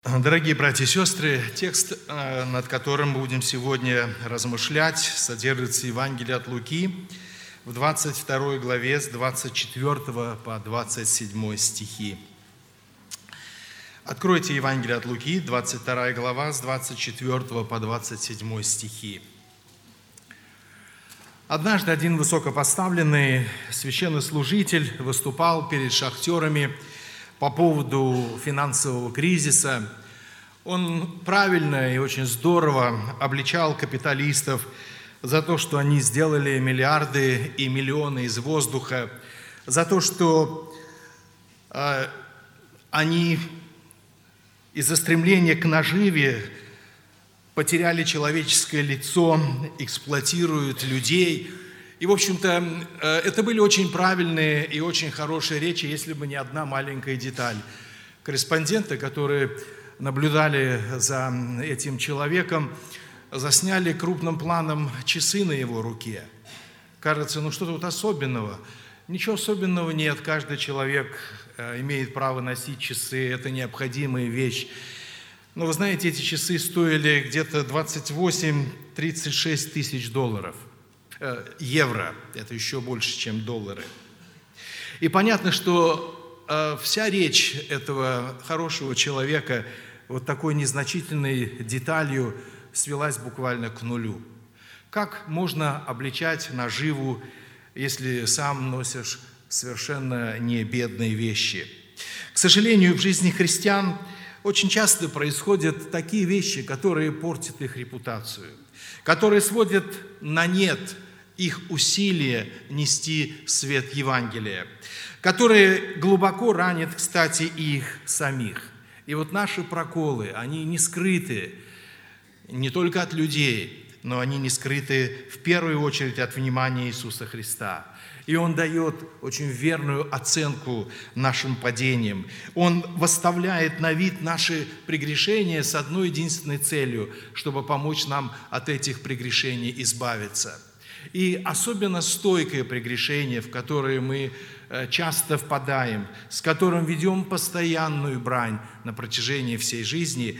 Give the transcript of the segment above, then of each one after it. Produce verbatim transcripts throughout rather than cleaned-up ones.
Дорогие братья и сестры, текст, над которым мы будем сегодня размышлять, содержится в Евангелии от Луки в двадцать второй главе с двадцать четвёртого по двадцать седьмой стихи. Откройте Евангелие от Луки, двадцать вторая глава с двадцать четвёртого по двадцать седьмой стихи. Однажды один высокопоставленный священнослужитель выступал перед шахтерами по поводу финансового кризиса. Он правильно и очень здорово обличал капиталистов за то, что они сделали миллиарды и миллионы из воздуха, за то, что э, они из-за стремления к наживе потеряли человеческое лицо, эксплуатируют людей. И, в общем-то, это были очень правильные и очень хорошие речи, если бы не одна маленькая деталь. Корреспонденты, которые наблюдали за этим человеком, засняли крупным планом часы на его руке. Кажется, ну что тут особенного? Ничего особенного нет. Каждый человек имеет право носить часы, это необходимая вещь. Но вы знаете, эти часы стоили где-то двадцать восемь - тридцать шесть тысяч долларов. Евро, это еще больше, чем доллары. И понятно, что э, вся речь этого хорошего человека вот такой незначительной деталью свелась буквально к нулю. Как можно обличать наживу, если сам носишь совершенно не бедные вещи? К сожалению, в жизни христиан очень часто происходят такие вещи, которые портят их репутацию, которые сводят на нет их усилия нести свет Евангелия, которые глубоко ранят, кстати, их самих. И вот наши проколы, они не скрыты не только от людей, но они не скрыты в первую очередь от внимания Иисуса Христа. И Он дает очень верную оценку нашим падениям. Он выставляет на вид наши прегрешения с одной единственной целью, чтобы помочь нам от этих прегрешений избавиться. И особенно стойкое прегрешение, в которое мы часто впадаем, с которым ведем постоянную брань на протяжении всей жизни,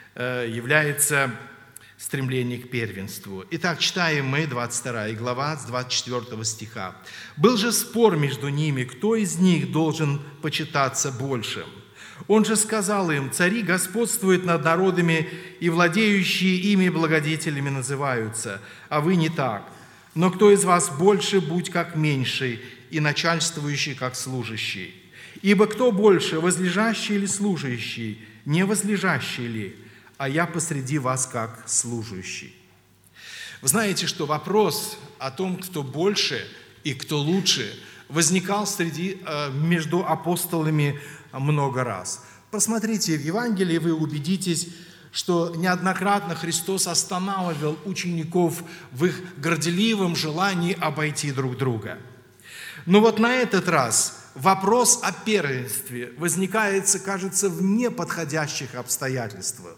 является стремление к первенству. Итак, читаем мы двадцать вторая глава с двадцать четвёртого стиха. «Был же спор между ними, кто из них должен почитаться большим. Он же сказал им: цари господствуют над народами, и владеющие ими благодетелями называются, а вы не так. Но кто из вас больше, будь как меньший, и начальствующий, как служащий. Ибо кто больше, возлежащий или служащий, не возлежащий ли? А я посреди вас, как служащий». Вы знаете, что вопрос о том, кто больше и кто лучше, возникал среди, между апостолами много раз. Посмотрите в Евангелии, вы убедитесь, что неоднократно Христос останавливал учеников в их горделивом желании обойти друг друга. Но вот на этот раз вопрос о первенстве возникает, кажется, в неподходящих обстоятельствах.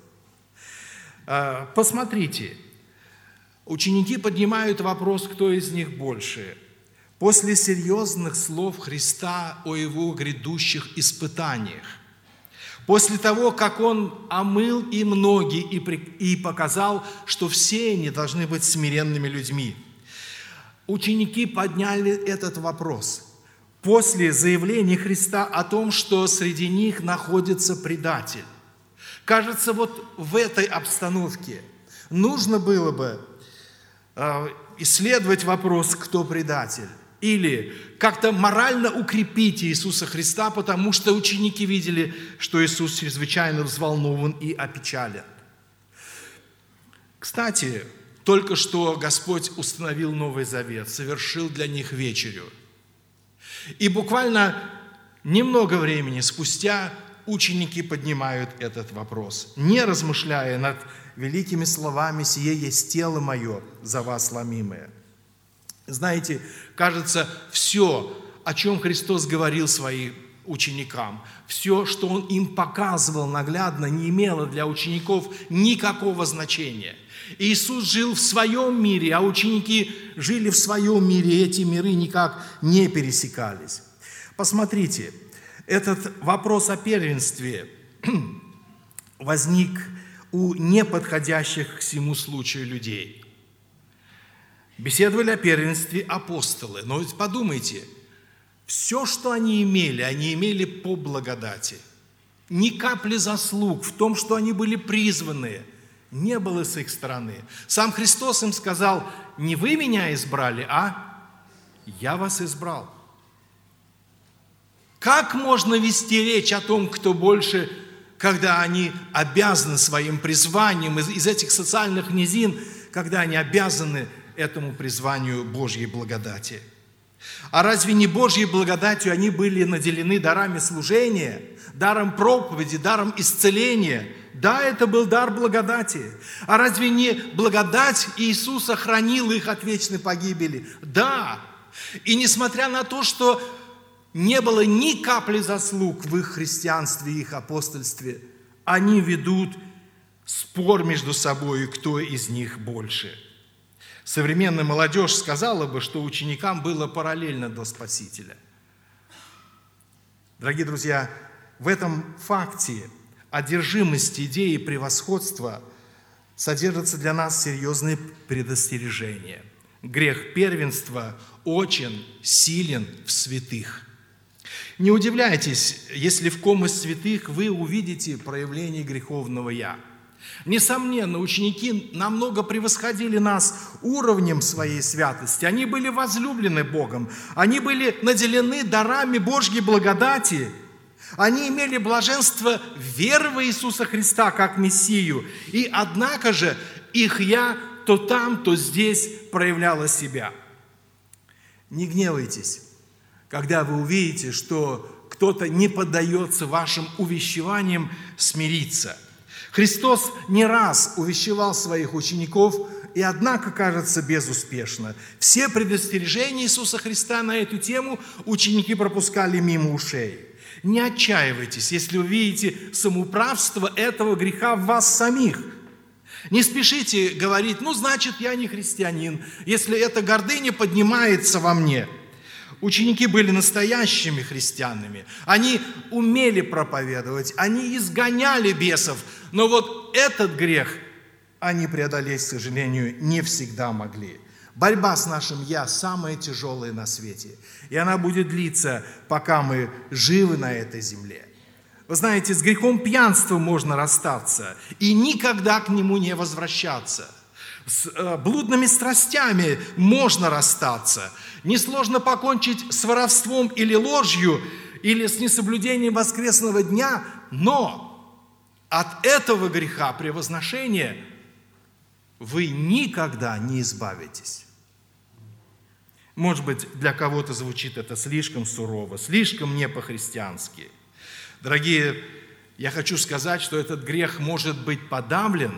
Посмотрите, ученики поднимают вопрос, кто из них больше. После серьезных слов Христа о Его грядущих испытаниях, после того, как Он омыл им ноги и показал, что все они должны быть смиренными людьми, ученики подняли этот вопрос. После заявления Христа о том, что среди них находится предатель. Кажется, вот в этой обстановке нужно было бы исследовать вопрос, кто предатель, или как-то морально укрепить Иисуса Христа, потому что ученики видели, что Иисус чрезвычайно взволнован и опечален. Кстати, только что Господь установил Новый Завет, совершил для них вечерю. И буквально немного времени спустя ученики поднимают этот вопрос, не размышляя над великими словами: «Сие есть тело мое, за вас ломимое». Знаете, кажется, все, о чем Христос говорил своим ученикам, все, что Он им показывал наглядно, не имело для учеников никакого значения. Иисус жил в своем мире, а ученики жили в своем мире, и эти миры никак не пересекались. Посмотрите, этот вопрос о первенстве, возник у неподходящих к всему случаю людей. Беседовали о первенстве апостолы. Но ведь подумайте, все, что они имели, они имели по благодати. Ни капли заслуг в том, что они были призваны, не было с их стороны. Сам Христос им сказал: не вы меня избрали, а я вас избрал. Как можно вести речь о том, кто больше, когда они обязаны своим призванием из, из этих социальных низин, когда они обязаны этому призванию Божьей благодати? А разве не Божьей благодатью они были наделены дарами служения, даром проповеди, даром исцеления? Да, это был дар благодати. А разве не благодать Иисуса хранила их от вечной погибели? Да. И несмотря на то, что не было ни капли заслуг в их христианстве и их апостольстве, они ведут спор между собой, кто из них больше. Современная молодежь сказала бы, что ученикам было параллельно до Спасителя. Дорогие друзья, в этом факте одержимости идеи превосходства содержится для нас серьезное предостережение. Грех первенства очень силен в святых. Не удивляйтесь, если в ком из святых вы увидите проявление греховного «я». Несомненно, ученики намного превосходили нас уровнем своей святости. Они были возлюблены Богом, они были наделены дарами Божьей благодати. Они имели блаженство веры в Иисуса Христа как Мессию. И однако же их «я» то там, то здесь проявляло себя. Не гневайтесь, когда вы увидите, что кто-то не поддается вашим увещеваниям смириться. Христос не раз увещевал своих учеников, и однако, кажется, безуспешно. Все предостережения Иисуса Христа на эту тему ученики пропускали мимо ушей. Не отчаивайтесь, если увидите самоуправство этого греха в вас самих. Не спешите говорить: ну, значит, я не христианин, если эта гордыня поднимается во мне. Ученики были настоящими христианами. Они умели проповедовать, они изгоняли бесов. Но вот этот грех они преодолеть, к сожалению, не всегда могли. Борьба с нашим «я» самая тяжелая на свете. И она будет длиться, пока мы живы на этой земле. Вы знаете, с грехом пьянства можно расстаться и никогда к нему не возвращаться. С блудными страстями можно расстаться. Несложно покончить с воровством или ложью, или с несоблюдением воскресного дня, но от этого греха превозношения вы никогда не избавитесь. Может быть, для кого-то звучит это слишком сурово, слишком не по-христиански. Дорогие, я хочу сказать, что этот грех может быть подавлен,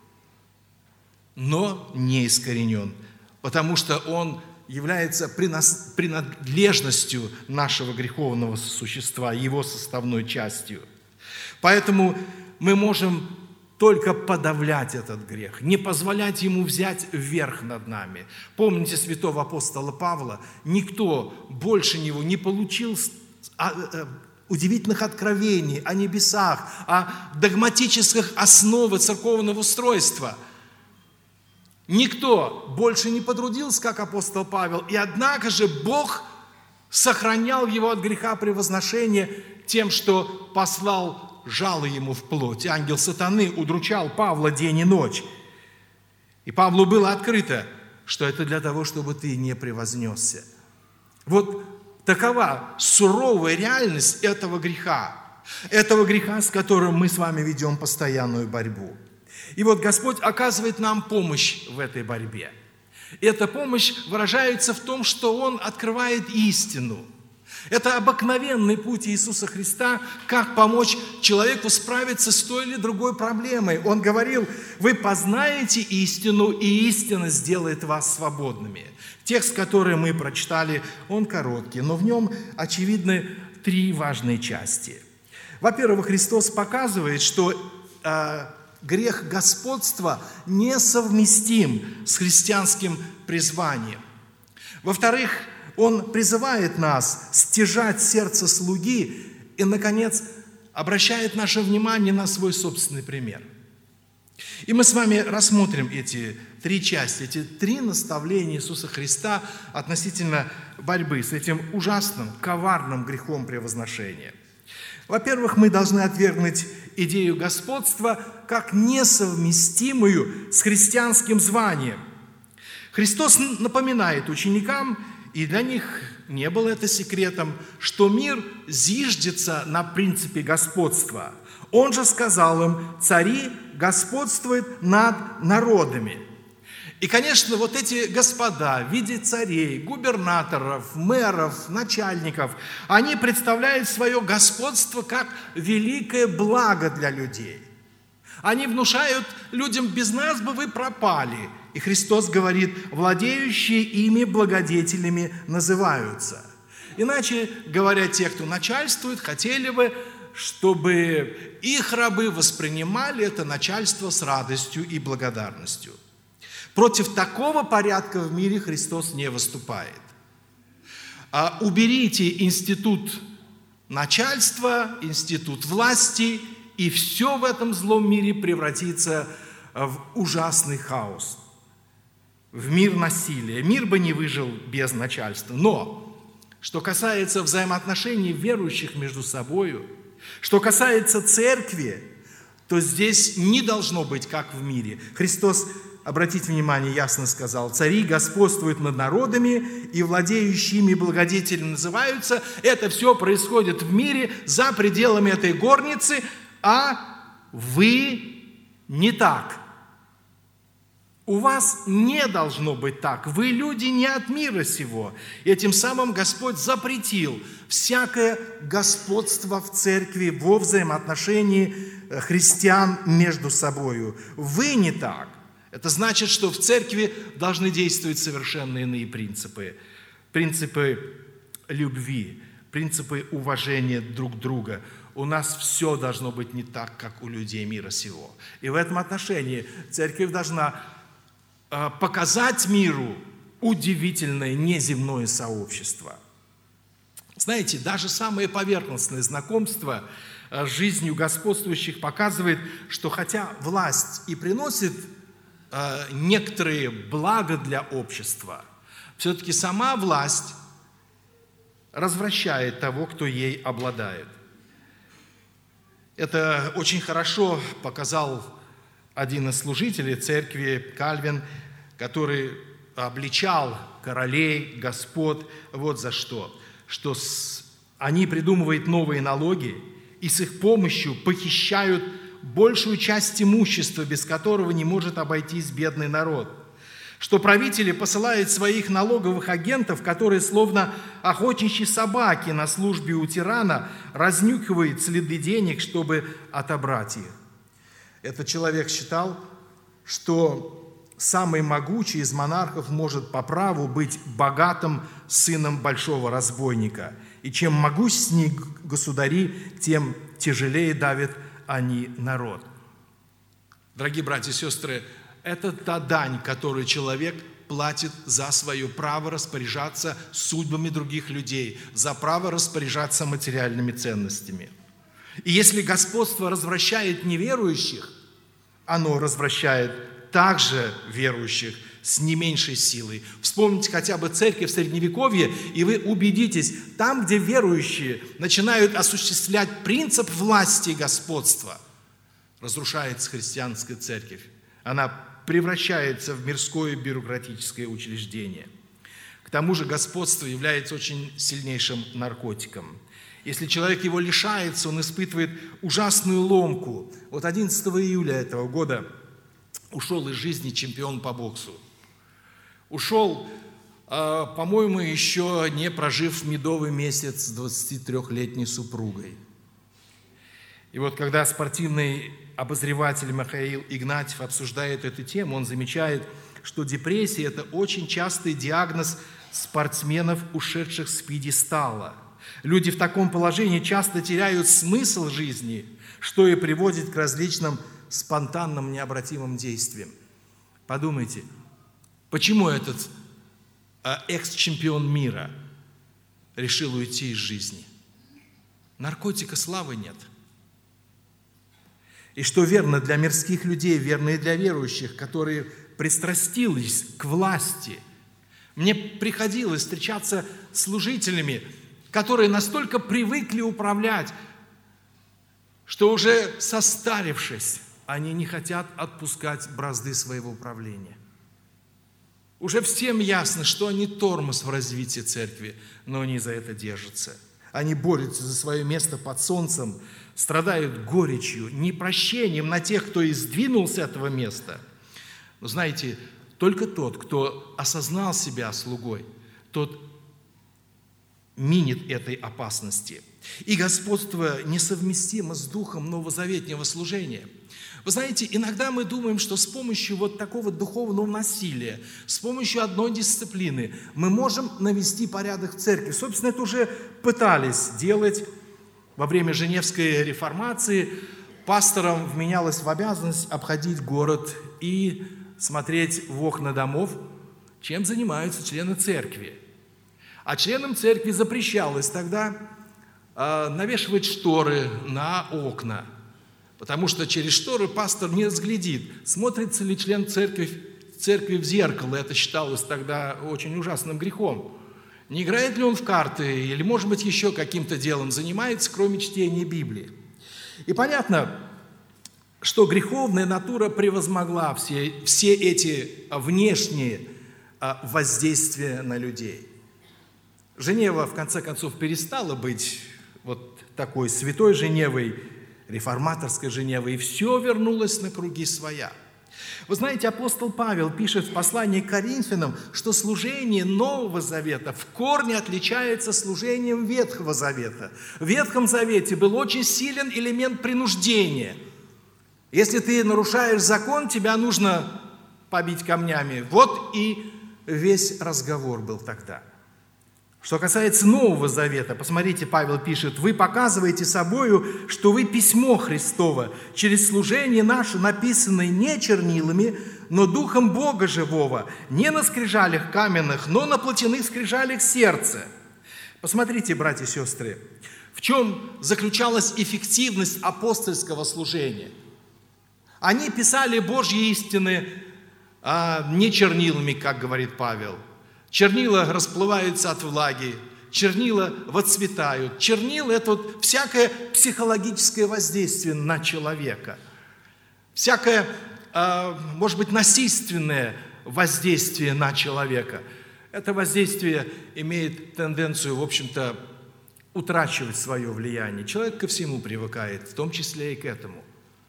но не искоренен, потому что он является принадлежностью нашего греховного существа, его составной частью. Поэтому мы можем только подавлять этот грех, не позволять ему взять верх над нами. Помните святого апостола Павла? Никто больше него не получил удивительных откровений о небесах, о догматических основах церковного устройства. Никто больше не потрудился, как апостол Павел, и однако же Бог сохранял его от греха превозношения тем, что послал жало ему в плоть. Ангел сатаны удручал Павла день и ночь. И Павлу было открыто, что это для того, чтобы ты не превознесся. Вот такова суровая реальность этого греха. Этого греха, с которым мы с вами ведем постоянную борьбу. И вот Господь оказывает нам помощь в этой борьбе. Эта помощь выражается в том, что Он открывает истину. Это обыкновенный путь Иисуса Христа, как помочь человеку справиться с той или другой проблемой. Он говорил: вы познаете истину, и истина сделает вас свободными. Текст, который мы прочитали, он короткий, но в нем очевидны три важные части. Во-первых, Христос показывает, что э, грех господства несовместим с христианским призванием. Во-вторых, Он призывает нас стяжать сердце слуги и, наконец, обращает наше внимание на свой собственный пример. И мы с вами рассмотрим эти три части, эти три наставления Иисуса Христа относительно борьбы с этим ужасным, коварным грехом превозношения. Во-первых, мы должны отвергнуть идею господства как несовместимую с христианским званием. Христос напоминает ученикам, и для них не было это секретом, что мир зиждется на принципе господства. Он же сказал им: цари господствуют над народами. И, конечно, вот эти господа в виде царей, губернаторов, мэров, начальников, они представляют свое господство как великое благо для людей. Они внушают людям: без нас бы вы пропали. И Христос говорит: владеющие ими благодетелями называются. Иначе говоря, те, кто начальствует, хотели бы, чтобы их рабы воспринимали это начальство с радостью и благодарностью. Против такого порядка в мире Христос не выступает. А уберите институт начальства, институт власти, и все в этом злом мире превратится в ужасный хаос, в мир насилия. Мир бы не выжил без начальства. Но, что касается взаимоотношений верующих между собой, что касается церкви, то здесь не должно быть, как в мире. Христос, обратите внимание, ясно сказал: цари господствуют над народами, и владеющими благодетели называются. Это все происходит в мире, за пределами этой горницы, а вы не так. У вас не должно быть так. Вы люди не от мира сего. И тем самым Господь запретил всякое господство в церкви во взаимоотношении христиан между собою. Вы не так. Это значит, что в церкви должны действовать совершенно иные принципы. Принципы любви, принципы уважения друг друга. У нас все должно быть не так, как у людей мира сего. И в этом отношении церковь должна показать миру удивительное неземное сообщество. Знаете, даже самое поверхностное знакомство с жизнью господствующих показывает, что хотя власть и приносит некоторые блага для общества, все-таки сама власть развращает того, кто ей обладает. Это очень хорошо показал один из служителей церкви, Кальвин, который обличал королей, господ вот за что. Что с... они придумывают новые налоги и с их помощью похищают большую часть имущества, без которого не может обойтись бедный народ. Что правители посылают своих налоговых агентов, которые словно охотничьи собаки на службе у тирана разнюхивают следы денег, чтобы отобрать их. Этот человек считал, что самый могучий из монархов может по праву быть богатым сыном большого разбойника. И чем могущественнее государи, тем тяжелее давят они народ. Дорогие братья и сестры, это та дань, которую человек платит за свое право распоряжаться судьбами других людей, за право распоряжаться материальными ценностями. И если господство развращает неверующих, оно развращает также верующих с не меньшей силой. Вспомните хотя бы церковь в Средневековье, и вы убедитесь, там, где верующие начинают осуществлять принцип власти и господства, разрушается христианская церковь. Она превращается в мирское бюрократическое учреждение. К тому же господство является очень сильнейшим наркотиком. Если человек его лишается, он испытывает ужасную ломку. Вот одиннадцатого июля этого года ушел из жизни чемпион по боксу. Ушел, по-моему, еще не прожив медовый месяц с двадцатитрёхлетней супругой. И вот когда спортивный обозреватель Михаил Игнатьев обсуждает эту тему, он замечает, что депрессия – это очень частый диагноз спортсменов, ушедших с пьедестала. Люди в таком положении часто теряют смысл жизни, что и приводит к различным спонтанным, необратимым действиям. Подумайте, почему этот экс-чемпион мира решил уйти из жизни? Наркотика славы нет. И что верно для мирских людей, верно и для верующих, которые пристрастились к власти. Мне приходилось встречаться с служителями, которые настолько привыкли управлять, что уже состарившись, они не хотят отпускать бразды своего управления. Уже всем ясно, что они тормоз в развитии церкви, но они за это держатся. Они борются за свое место под солнцем, страдают горечью, непрощением на тех, кто и сдвинулся с этого места. Но знаете, только тот, кто осознал себя слугой, тот минит этой опасности. И господство несовместимо с духом новозаветнего служения. Вы знаете, иногда мы думаем, что с помощью вот такого духовного насилия, с помощью одной дисциплины мы можем навести порядок в церкви. Собственно, это уже пытались делать во время Женевской реформации. Пасторам вменялось в обязанность обходить город и смотреть в окна домов, чем занимаются члены церкви. А членам церкви запрещалось тогда э, навешивать шторы на окна, потому что через шторы пастор не разглядит, смотрится ли член церкви, церкви в зеркало. Это считалось тогда очень ужасным грехом. Не играет ли он в карты или, может быть, еще каким-то делом занимается, кроме чтения Библии. И понятно, что греховная натура превозмогла все, все эти внешние воздействия на людей. Женева, в конце концов, перестала быть вот такой святой Женевой, реформаторской Женевой, и все вернулось на круги своя. Вы знаете, апостол Павел пишет в послании к Коринфянам, что служение Нового Завета в корне отличается служением Ветхого Завета. В Ветхом Завете был очень силен элемент принуждения. Если ты нарушаешь закон, тебя нужно побить камнями. Вот и весь разговор был тогда. Что касается Нового Завета, посмотрите, Павел пишет: «Вы показываете собою, что вы письмо Христово, через служение наше, написанное не чернилами, но Духом Бога Живого, не на скрижалях каменных, но на плотяных скрижалях сердца». Посмотрите, братья и сестры, в чем заключалась эффективность апостольского служения. Они писали Божьи истины а, не чернилами, как говорит Павел. Чернила расплываются от влаги, чернила выцветают. Чернила – это вот всякое психологическое воздействие на человека, всякое, может быть, насильственное воздействие на человека. Это воздействие имеет тенденцию, в общем-то, утрачивать свое влияние. Человек ко всему привыкает, в том числе и к этому.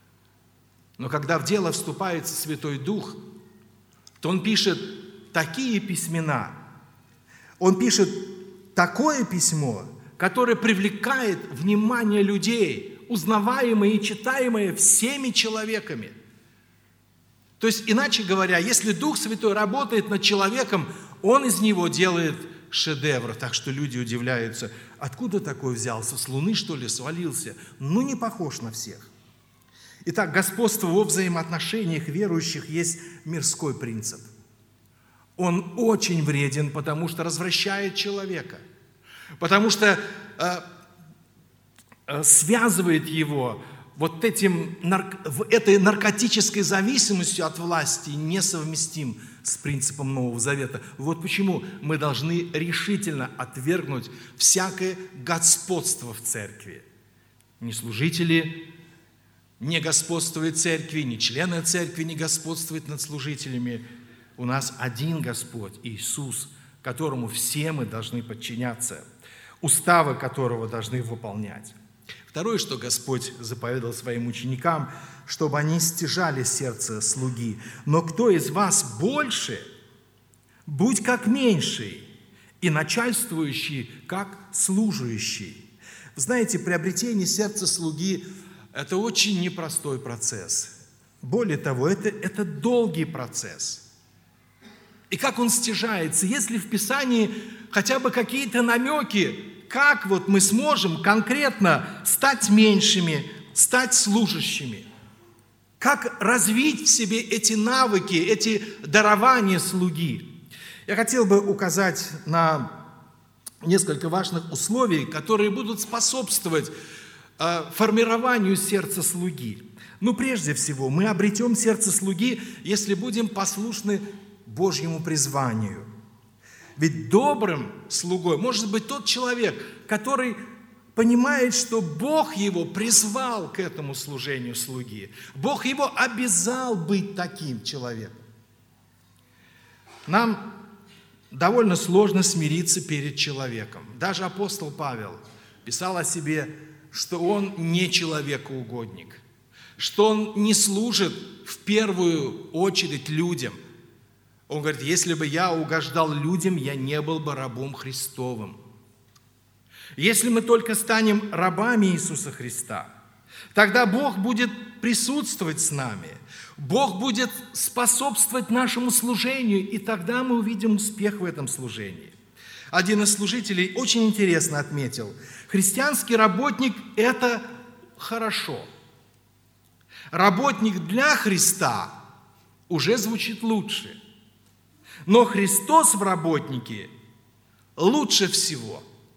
Но когда в дело вступает Святой Дух, то Он пишет такие письмена, он пишет такое письмо, которое привлекает внимание людей, узнаваемое и читаемое всеми человеками. То есть, иначе говоря, если Дух Святой работает над человеком, Он из него делает шедевр. Так что люди удивляются: откуда такой взялся? С луны, что ли, свалился? Ну, не похож на всех. Итак, господство во взаимоотношениях верующих есть мирской принцип. Он очень вреден, потому что развращает человека, потому что э, э, связывает его вот этим, нарк, этой наркотической зависимостью от власти, несовместим с принципом Нового Завета. Вот почему мы должны решительно отвергнуть всякое господство в церкви. Ни служители не господствуют в церкви, ни члены церкви не господствуют над служителями. У нас один Господь, Иисус, которому все мы должны подчиняться, уставы которого должны выполнять. Второе, что Господь заповедал своим ученикам, чтобы они стяжали сердце слуги. Но кто из вас больше, будь как меньший, и начальствующий, как служащий. Вы знаете, приобретение сердца слуги – это очень непростой процесс. Более того, это, это долгий процесс. И как он стяжается? Есть ли в Писании хотя бы какие-то намеки, как вот мы сможем конкретно стать меньшими, стать служащими? Как развить в себе эти навыки, эти дарования слуги? Я хотел бы указать на несколько важных условий, которые будут способствовать э, формированию сердца слуги. Ну, прежде всего, мы обретем сердце слуги, если будем послушны Божьему призванию. Ведь добрым слугой может быть тот человек, который понимает, что Бог его призвал к этому служению слуги. Бог его обязал быть таким человеком. Нам довольно сложно смириться перед человеком. Даже апостол Павел писал о себе, что он не человекоугодник, что он не служит в первую очередь людям. Он говорит, если бы я угождал людям, я не был бы рабом Христовым. Если мы только станем рабами Иисуса Христа, тогда Бог будет присутствовать с нами, Бог будет способствовать нашему служению, и тогда мы увидим успех в этом служении. Один из служителей очень интересно отметил, христианский работник – это хорошо. Работник для Христа уже звучит лучше. Но Христос в работнике лучше всего.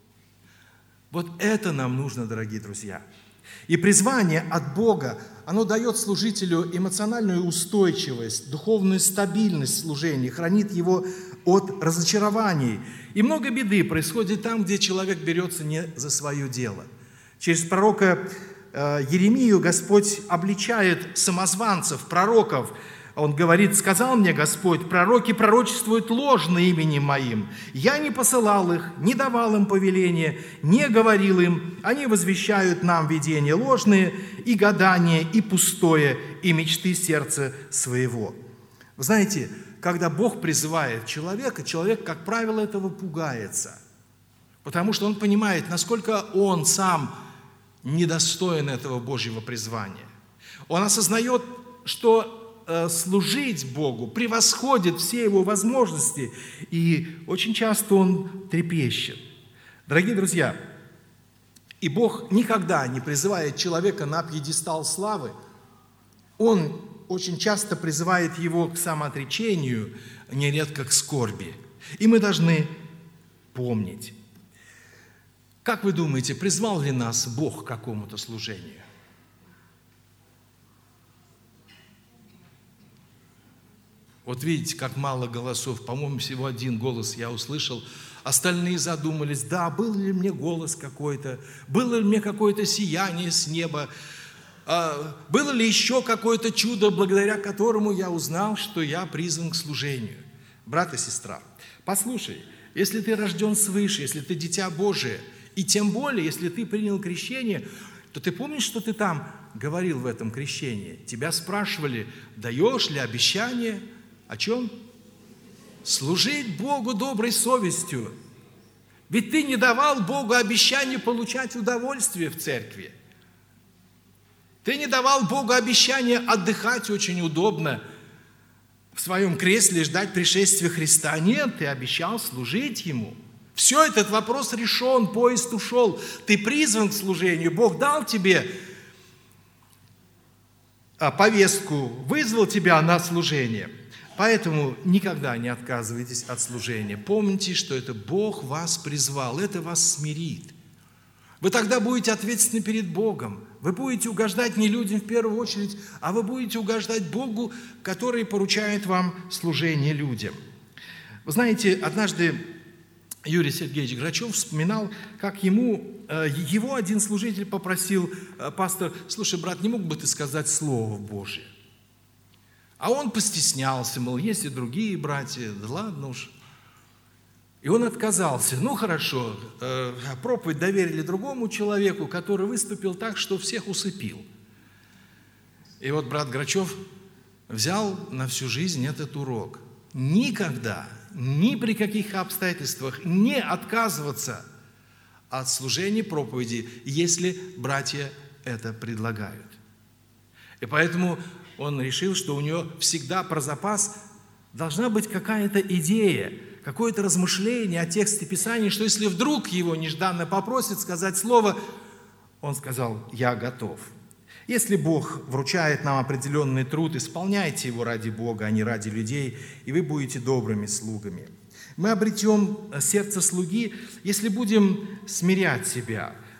Вот это нам нужно, дорогие друзья. И призвание от Бога, оно дает служителю эмоциональную устойчивость, духовную стабильность служения, хранит его от разочарований. И много беды происходит там, где человек берется не за свое дело. Через пророка Еремию Господь обличает самозванцев, пророков. Он говорит, сказал мне Господь, пророки пророчествуют ложно именем моим. Я не посылал их, не давал им повеления, не говорил им. Они возвещают нам видения ложные, и гадания, и пустое, и мечты сердца своего. Вы знаете, когда Бог призывает человека, человек, как правило, этого пугается. Потому что он понимает, насколько он сам недостоин этого Божьего призвания. Он осознает, что служить Богу превосходит все его возможности, и очень часто он трепещет. Дорогие друзья, и Бог никогда не призывает человека на пьедестал славы, Он очень часто призывает его к самоотречению, нередко к скорби. И мы должны помнить. Как вы думаете, призвал ли нас Бог к какому-то служению? Вот видите, как мало голосов. По-моему, всего один голос я услышал. Остальные задумались, да, был ли мне голос какой-то, было ли мне какое-то сияние с неба, было ли еще какое-то чудо, благодаря которому я узнал, что я призван к служению. Брат и сестра, послушай, если ты рожден свыше, если ты дитя Божие, и тем более, если ты принял крещение, то ты помнишь, что ты там говорил в этом крещении? Тебя спрашивали, даешь ли обещание? О чем? Служить Богу доброй совестью. Ведь ты не давал Богу обещание получать удовольствие в церкви. Ты не давал Богу обещание отдыхать очень удобно в своем кресле и ждать пришествия Христа. Нет, ты обещал служить Ему. Все, этот вопрос решен, поезд ушел. Ты призван к служению. Бог дал тебе повестку, вызвал тебя на служение. Поэтому никогда не отказывайтесь от служения. Помните, что это Бог вас призвал, это вас смирит. Вы тогда будете ответственны перед Богом. Вы будете угождать не людям в первую очередь, а вы будете угождать Богу, который поручает вам служение людям. Вы знаете, однажды Юрий Сергеевич Грачев вспоминал, как ему, его один служитель попросил, пастор, слушай, брат, не мог бы ты сказать Слово Божие? А он постеснялся, мол, есть и другие братья, да ладно уж. И он отказался. Ну, хорошо, э, проповедь доверили другому человеку, который выступил так, что всех усыпил. И вот брат Грачев взял на всю жизнь этот урок. Никогда, ни при каких обстоятельствах не отказываться от служения проповеди, если братья это предлагают. И поэтому он решил, что у него всегда про запас должна быть какая-то идея, какое-то размышление о тексте Писания, что если вдруг его нежданно попросят сказать слово, он сказал, я готов. Если Бог вручает нам определенный труд, исполняйте его ради Бога, а не ради людей, и вы будете добрыми слугами. Мы обретем сердце слуги, если будем смирять себя,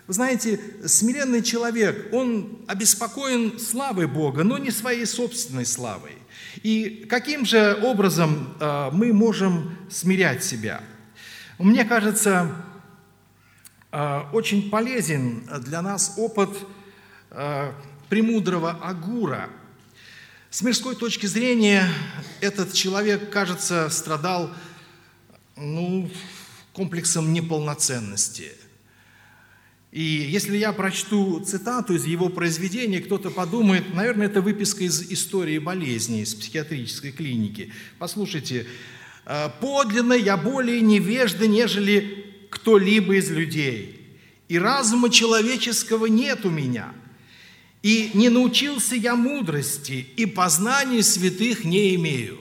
Вы знаете, смиренный человек, он обеспокоен славой Бога, но не своей собственной славой. И каким же образом э, мы можем смирять себя? Мне кажется, э, очень полезен для нас опыт э, премудрого Агура. С мирской точки зрения этот человек, кажется, страдал ну, комплексом неполноценности. И если я прочту цитату из его произведения, кто-то подумает, наверное, это выписка из истории болезни, из психиатрической клиники. Послушайте, «Подлинно я более невежда, нежели кто-либо из людей, и разума человеческого нет у меня, и не научился я мудрости, и познания святых не имею».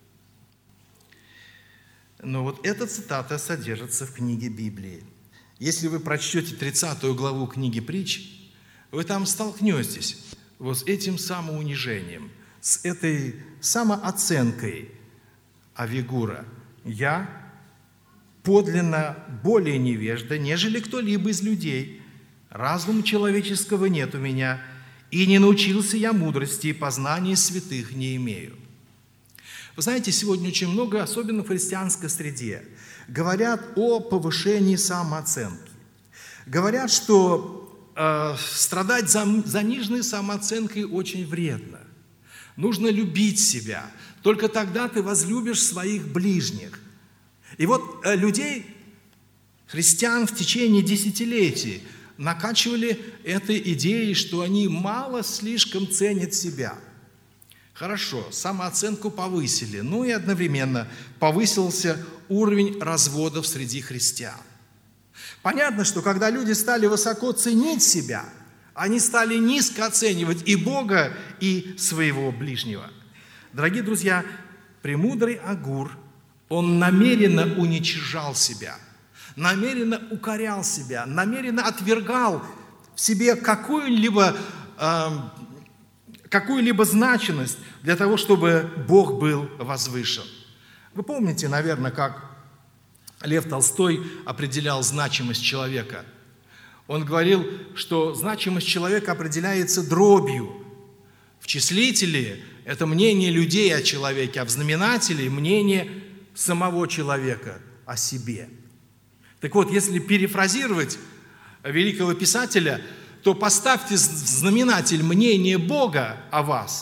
Но вот эта цитата содержится в книге Библии. Если вы прочтете тридцатую главу книги Притч, вы там столкнетесь вот с этим самоунижением, с этой самооценкой Авигура. «Я подлинно более невежда, нежели кто-либо из людей. Разума человеческого нет у меня, и не научился я мудрости, и познания святых не имею». Вы знаете, сегодня очень много, особенно в христианской среде, говорят о повышении самооценки. Говорят, что э, страдать за, заниженной самооценкой очень вредно. Нужно любить себя. Только тогда ты возлюбишь своих ближних. И вот э, людей, христиан в течение десятилетий накачивали этой идеей, что они мало слишком ценят себя. Хорошо, самооценку повысили, ну и одновременно повысился уровень разводов среди христиан. Понятно, что когда люди стали высоко ценить себя, они стали низко оценивать и Бога, и своего ближнего. Дорогие друзья, премудрый Агур, он намеренно уничижал себя, намеренно укорял себя, намеренно отвергал в себе какую-либо э, какую-либо значимость для того, чтобы Бог был возвышен. Вы помните, наверное, как Лев Толстой определял значимость человека. Он говорил, что значимость человека определяется дробью. В числителе – это мнение людей о человеке, а в знаменателе – мнение самого человека о себе. Так вот, если перефразировать великого писателя, то поставьте в знаменатель мнение Бога о вас,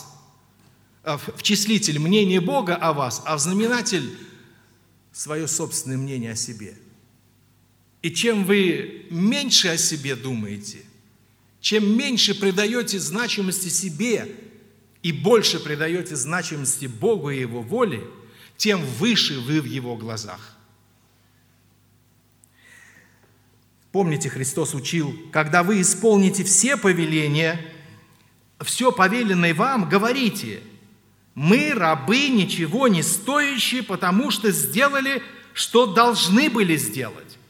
в числитель мнение Бога о вас, а в знаменатель свое собственное мнение о себе. И чем вы меньше о себе думаете, чем меньше придаете значимости себе и больше придаете значимости Богу и Его воле, тем выше вы в Его глазах. Помните, Христос учил, когда вы исполните все повеления, все повеленное вам, говорите: мы, рабы, ничего не стоящие, потому что сделали, что должны были сделать.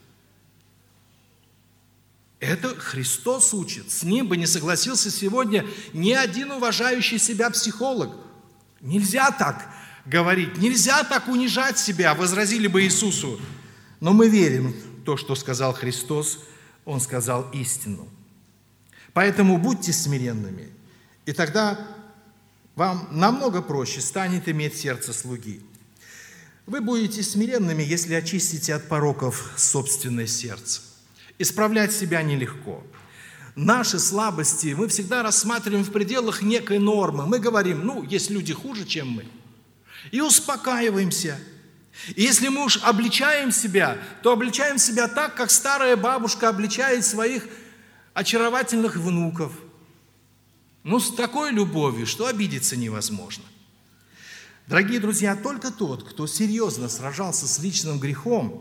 Это Христос учит. С ним бы не согласился сегодня ни один уважающий себя психолог. Нельзя так говорить, нельзя так унижать себя, возразили бы Иисусу. Но мы верим в то, что сказал Христос, Он сказал истину. Поэтому будьте смиренными, и тогда вам намного проще станет иметь сердце слуги. Вы будете смиренными, если очистите от пороков собственное сердце. Исправлять себя нелегко. Наши слабости мы всегда рассматриваем в пределах некой нормы. Мы говорим, ну, есть люди хуже, чем мы. И успокаиваемся. И если мы уж обличаем себя, то обличаем себя так, как старая бабушка обличает своих очаровательных внуков. Ну, с такой любовью, что обидеться невозможно. Дорогие друзья, только тот, кто серьезно сражался с личным грехом,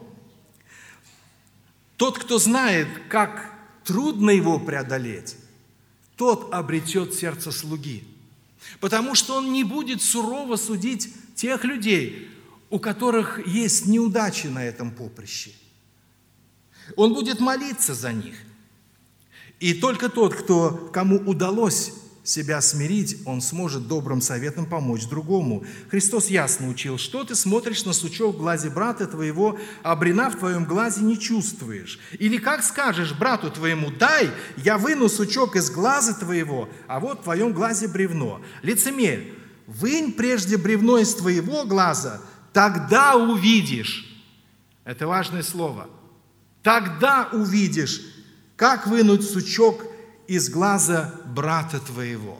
тот, кто знает, как трудно его преодолеть, тот обретет сердце слуги. Потому что он не будет сурово судить тех людей, у которых есть неудачи на этом поприще. Он будет молиться за них. И только тот, кто, кому удалось себя смирить, он сможет добрым советом помочь другому. Христос ясно учил: что ты смотришь на сучок в глазе брата твоего, а бревна в твоем глазе не чувствуешь? Или как скажешь брату твоему: дай, я выну сучок из глаза твоего, а вот в твоем глазе бревно? Лицемерь, вынь прежде бревно из твоего глаза, тогда увидишь. Это важное слово. Тогда увидишь, как вынуть сучок из глаза брата твоего.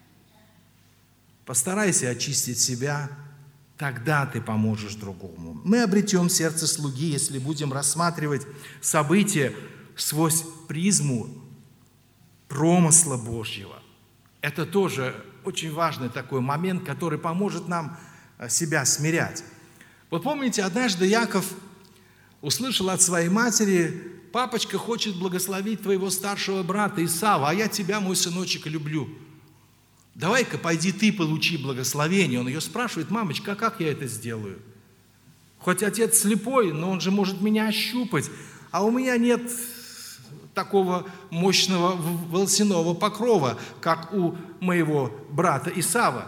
Постарайся очистить себя, тогда ты поможешь другому. Мы обретем сердце слуги, если будем рассматривать события сквозь призму промысла Божьего. Это тоже очень важный такой момент, который поможет нам себя смирять. Вот помните, однажды Яков услышал от своей матери: папочка хочет благословить твоего старшего брата Исава, а я тебя, мой сыночек, люблю. Давай-ка пойди ты получи благословение. Он ее спрашивает: мамочка, а как я это сделаю? Хоть отец слепой, но он же может меня ощупать, а у меня нет такого мощного волосяного покрова, как у моего брата Исава.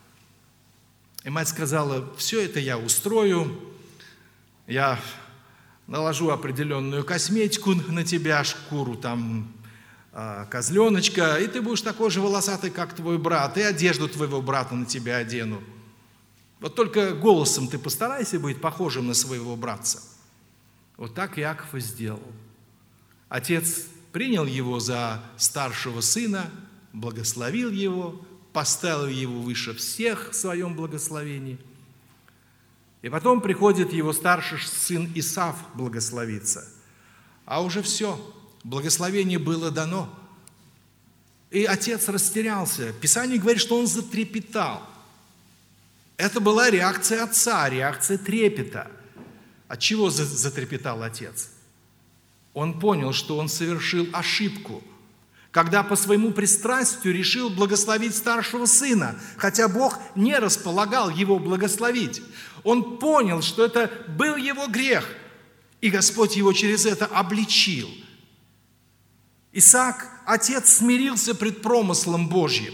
И мать сказала: все это я устрою, я наложу определенную косметику на тебя, шкуру там козленочка, и ты будешь такой же волосатый, как твой брат, и одежду твоего брата на тебя одену. Вот только голосом ты постарайся быть похожим на своего братца. Вот так Иаков и сделал. Отец принял его за старшего сына, благословил его, поставил его выше всех в своем благословении. И потом приходит его старший сын Исав благословиться. А уже все, благословение было дано. И отец растерялся. Писание говорит, что он затрепетал. Это была реакция отца, реакция трепета. От чего затрепетал отец? Он понял, что он совершил ошибку, когда по своему пристрастию решил благословить старшего сына, хотя Бог не располагал его благословить. Он понял, что это был его грех, и Господь его через это обличил. Исаак, отец, смирился пред промыслом Божьим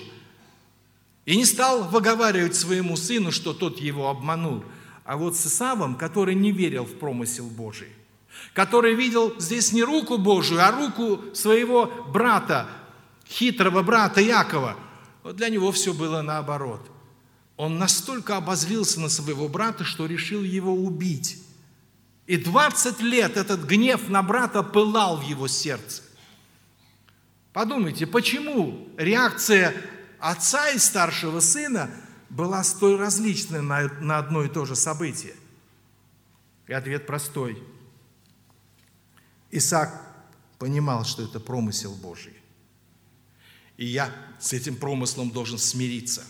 и не стал выговаривать своему сыну, что тот его обманул. А вот с Исавом, который не верил в промысел Божий, который видел здесь не руку Божию, а руку своего брата, хитрого брата Якова, вот для него все было наоборот. Он настолько обозлился на своего брата, что решил его убить. И двадцать лет этот гнев на брата пылал в его сердце. Подумайте, почему реакция отца и старшего сына была столь различной на, на одно и то же событие? И ответ простой. Исаак понимал, что это промысел Божий. И я с этим промыслом должен смириться.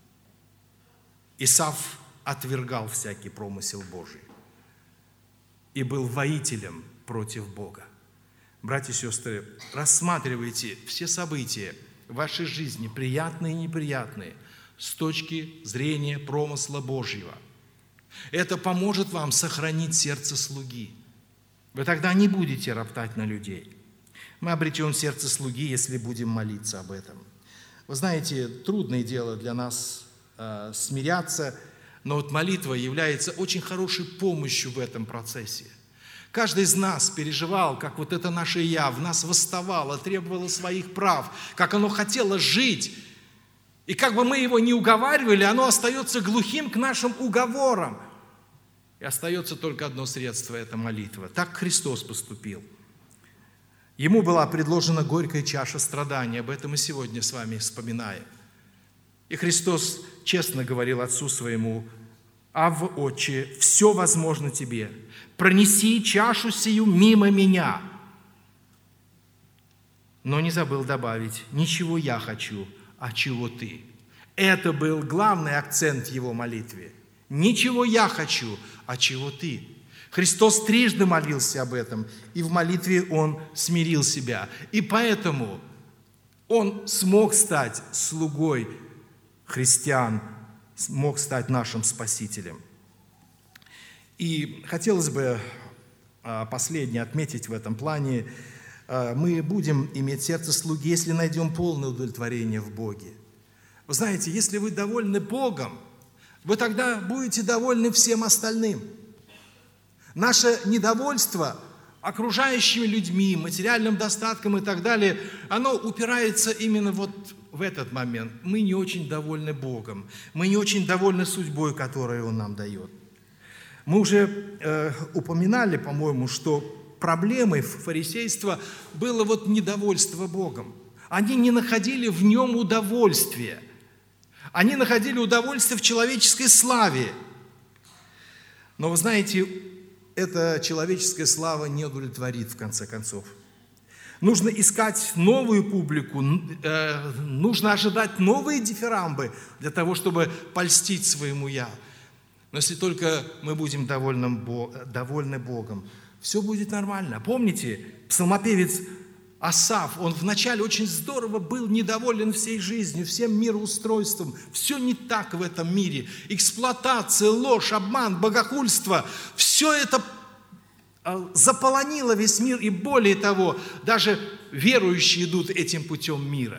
Исав отвергал всякий промысел Божий и был воителем против Бога. Братья и сестры, рассматривайте все события в вашей жизни, приятные и неприятные, с точки зрения промысла Божьего. Это поможет вам сохранить сердце слуги. Вы тогда не будете роптать на людей. Мы обретем сердце слуги, если будем молиться об этом. Вы знаете, трудное дело для нас э, смиряться, но вот молитва является очень хорошей помощью в этом процессе. Каждый из нас переживал, как вот это наше «я» в нас восставало, требовало своих прав, как оно хотело жить. И как бы мы его ни уговаривали, оно остается глухим к нашим уговорам. И остается только одно средство – это молитва. Так Христос поступил. Ему была предложена горькая чаша страданий. Об этом мы сегодня с вами вспоминаем. И Христос честно говорил Отцу своему: «Ав, Отче, все возможно тебе. Пронеси чашу сию мимо меня». Но не забыл добавить: «Ничего я хочу, а чего ты». Это был главный акцент в его молитве. «Ничего я хочу, а чего ты». Христос трижды молился об этом, и в молитве Он смирил себя. И поэтому Он смог стать слугой христиан, смог стать нашим Спасителем. И хотелось бы последнее отметить в этом плане. Мы будем иметь сердце слуги, если найдем полное удовлетворение в Боге. Вы знаете, если вы довольны Богом, вы тогда будете довольны всем остальным. Наше недовольство окружающими людьми, материальным достатком и так далее, оно упирается именно вот в этот момент. Мы не очень довольны Богом, мы не очень довольны судьбой, которую Он нам дает. Мы уже э, упоминали, по-моему, что проблемой фарисейства было вот недовольство Богом. Они не находили в Нем удовольствия. Они находили удовольствие в человеческой славе. Но вы знаете, эта человеческая слава не удовлетворит в конце концов. Нужно искать новую публику, э, нужно ожидать новые дифирамбы для того, чтобы польстить своему «я». Но если только мы будем довольны, довольны Богом, все будет нормально. Помните, псалмопевец Асаф, он вначале очень здорово был недоволен всей жизнью, всем мироустройством. Все не так в этом мире. Эксплуатация, ложь, обман, богохульство. Все это заполонило весь мир. И более того, даже верующие идут этим путем мира.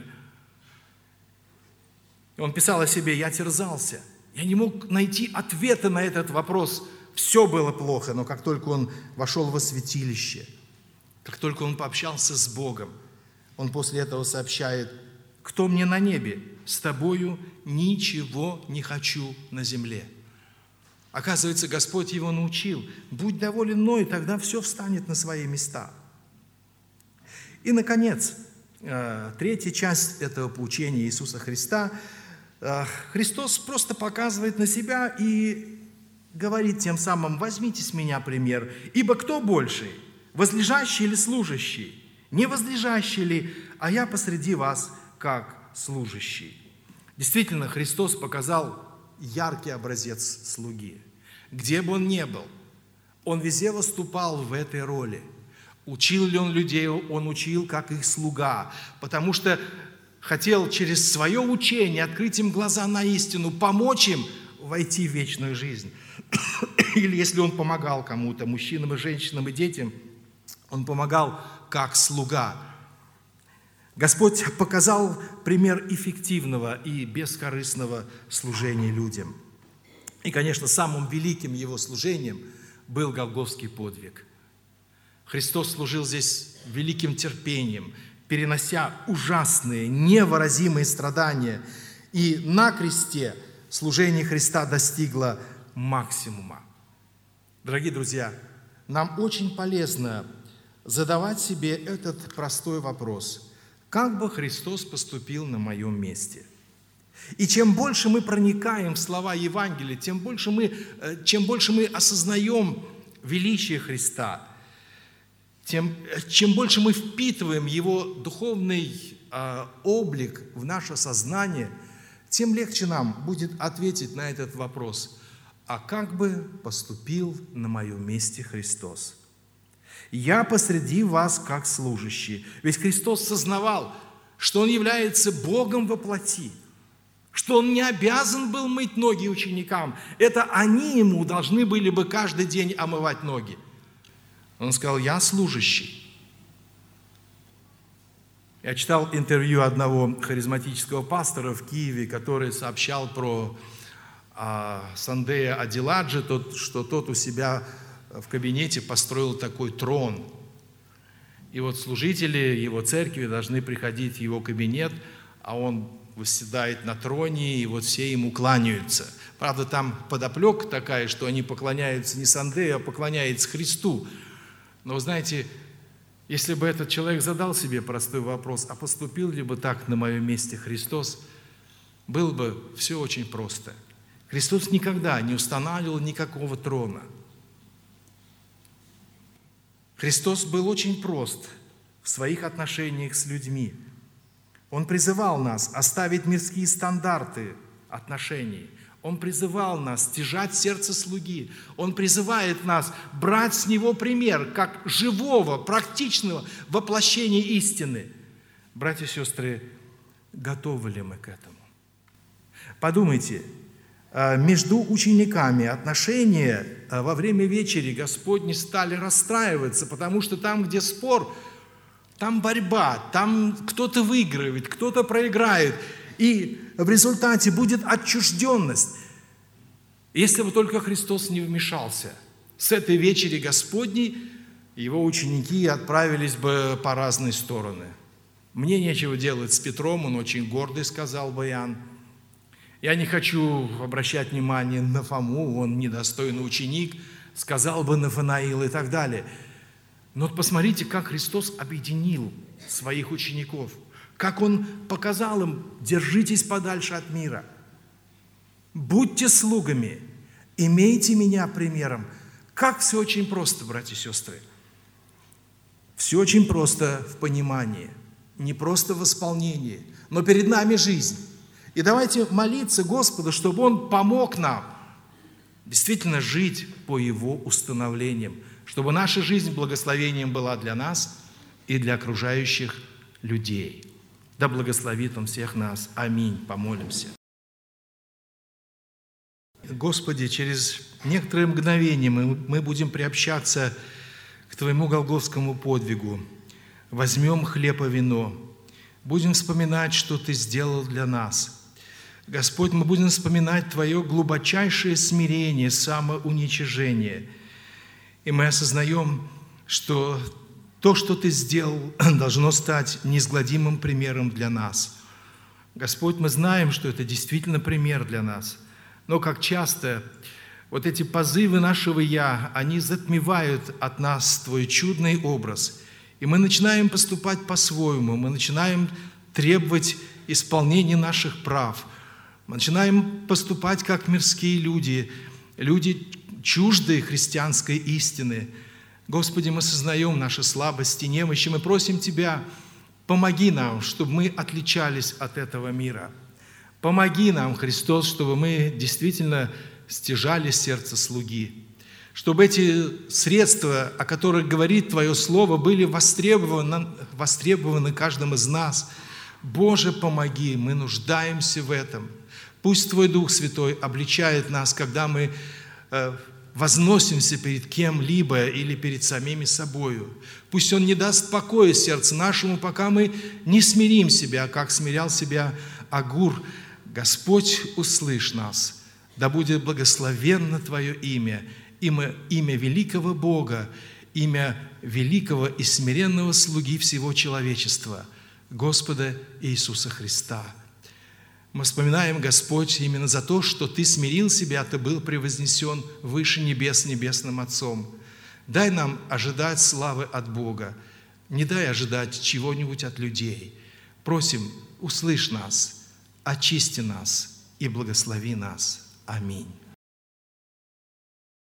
Он писал о себе: «Я терзался. Я не мог найти ответа на этот вопрос. Все было плохо, но как только он вошел во святилище, как только он пообщался с Богом, он после этого сообщает: кто мне на небе? С тобою ничего не хочу на земле». Оказывается, Господь его научил: будь доволен мной, тогда все встанет на свои места. И, наконец, третья часть этого поучения Иисуса Христа. Христос просто показывает на себя и говорит тем самым: возьмите с меня пример, ибо кто больший? Возлежащий или служащий? Не возлежащий ли, а я посреди вас, как служащий. Действительно, Христос показал яркий образец слуги. Где бы он ни был, он везде выступал в этой роли. Учил ли он людей? Он учил как их слуга, потому что хотел через свое учение открыть им глаза на истину, помочь им войти в вечную жизнь. Или если он помогал кому-то, мужчинам и женщинам и детям, он помогал как слуга. Господь показал пример эффективного и бескорыстного служения людям. И, конечно, самым великим его служением был Голгофский подвиг. Христос служил здесь великим терпением, перенося ужасные, невыразимые страдания. И на кресте служение Христа достигло максимума. Дорогие друзья, нам очень полезно задавать себе этот простой вопрос: как бы Христос поступил на моем месте? И чем больше мы проникаем в слова Евангелия, тем больше мы, чем больше мы осознаем величие Христа, тем, чем больше мы впитываем Его духовный э, облик в наше сознание, тем легче нам будет ответить на этот вопрос: а как бы поступил на моем месте Христос? Я посреди вас как служащий. Ведь Христос сознавал, что Он является Богом во плоти, что Он не обязан был мыть ноги ученикам. Это они Ему должны были бы каждый день омывать ноги. Он сказал: я служащий. Я читал интервью одного харизматического пастора в Киеве, который сообщал про а, Сандея Адиладжи, тот, что тот у себя в кабинете построил такой трон. И вот служители его церкви должны приходить в его кабинет, а он восседает на троне, и вот все ему кланяются. Правда, там подоплека такая, что они поклоняются не Сандею, а поклоняются Христу. Но вы знаете, если бы этот человек задал себе простой вопрос: а поступил ли бы так на моем месте Христос, было бы все очень просто. Христос никогда не устанавливал никакого трона. Христос был очень прост в своих отношениях с людьми. Он призывал нас оставить мирские стандарты отношений. Он призывал нас стяжать сердце слуги. Он призывает нас брать с Него пример, как живого, практичного воплощения истины. Братья и сестры, готовы ли мы к этому? Подумайте, между учениками отношения во время вечери Господни стали расстраиваться, потому что там, где спор, там борьба, там кто-то выигрывает, кто-то проиграет. И в результате будет отчужденность. Если бы только Христос не вмешался, с этой вечери Господней его ученики отправились бы по разные стороны. Мне нечего делать с Петром, он очень гордый, сказал бы Иоанн. Я не хочу обращать внимание на Фому, он недостойный ученик, сказал бы Нафанаил и так далее. Но посмотрите, как Христос объединил своих учеников, как Он показал им: держитесь подальше от мира, будьте слугами, имейте меня примером. Как все очень просто, братья и сестры. Все очень просто в понимании, не просто в исполнении, но перед нами жизнь. И давайте молиться Господу, чтобы Он помог нам действительно жить по Его установлениям, чтобы наша жизнь благословением была для нас и для окружающих людей. Да благословит Он всех нас. Аминь. Помолимся. Господи, через некоторые мгновения мы, мы будем приобщаться к Твоему голгофскому подвигу. Возьмем хлеб и вино. Будем вспоминать, что Ты сделал для нас. Господь, мы будем вспоминать Твое глубочайшее смирение, самоуничижение. И мы осознаем, что то, что Ты сделал, должно стать неизгладимым примером для нас. Господь, мы знаем, что это действительно пример для нас. Но как часто вот эти позывы нашего «я», они затмевают от нас Твой чудный образ. И мы начинаем поступать по-своему, мы начинаем требовать исполнения наших прав. Мы начинаем поступать как мирские люди, люди чуждые христианской истины. Господи, мы сознаем наши слабости, немощи, мы просим Тебя, помоги нам, чтобы мы отличались от этого мира. Помоги нам, Христос, чтобы мы действительно стяжали сердце слуги, чтобы эти средства, о которых говорит Твое Слово, были востребованы, востребованы каждым из нас. Боже, помоги, мы нуждаемся в этом. Пусть Твой Дух Святой обличает нас, когда мы э, возносимся перед кем-либо или перед самими собою. Пусть Он не даст покоя сердцу нашему, пока мы не смирим себя, как смирял себя Агур. Господь, услышь нас, да будет благословенно Твое имя, имя, имя великого Бога, имя великого и смиренного слуги всего человечества, Господа Иисуса Христа. Мы вспоминаем, Господь, именно за то, что Ты смирил себя, Ты был превознесен выше небес небесным Отцом. Дай нам ожидать славы от Бога, не дай ожидать чего-нибудь от людей. Просим, услышь нас, очисти нас и благослови нас. Аминь.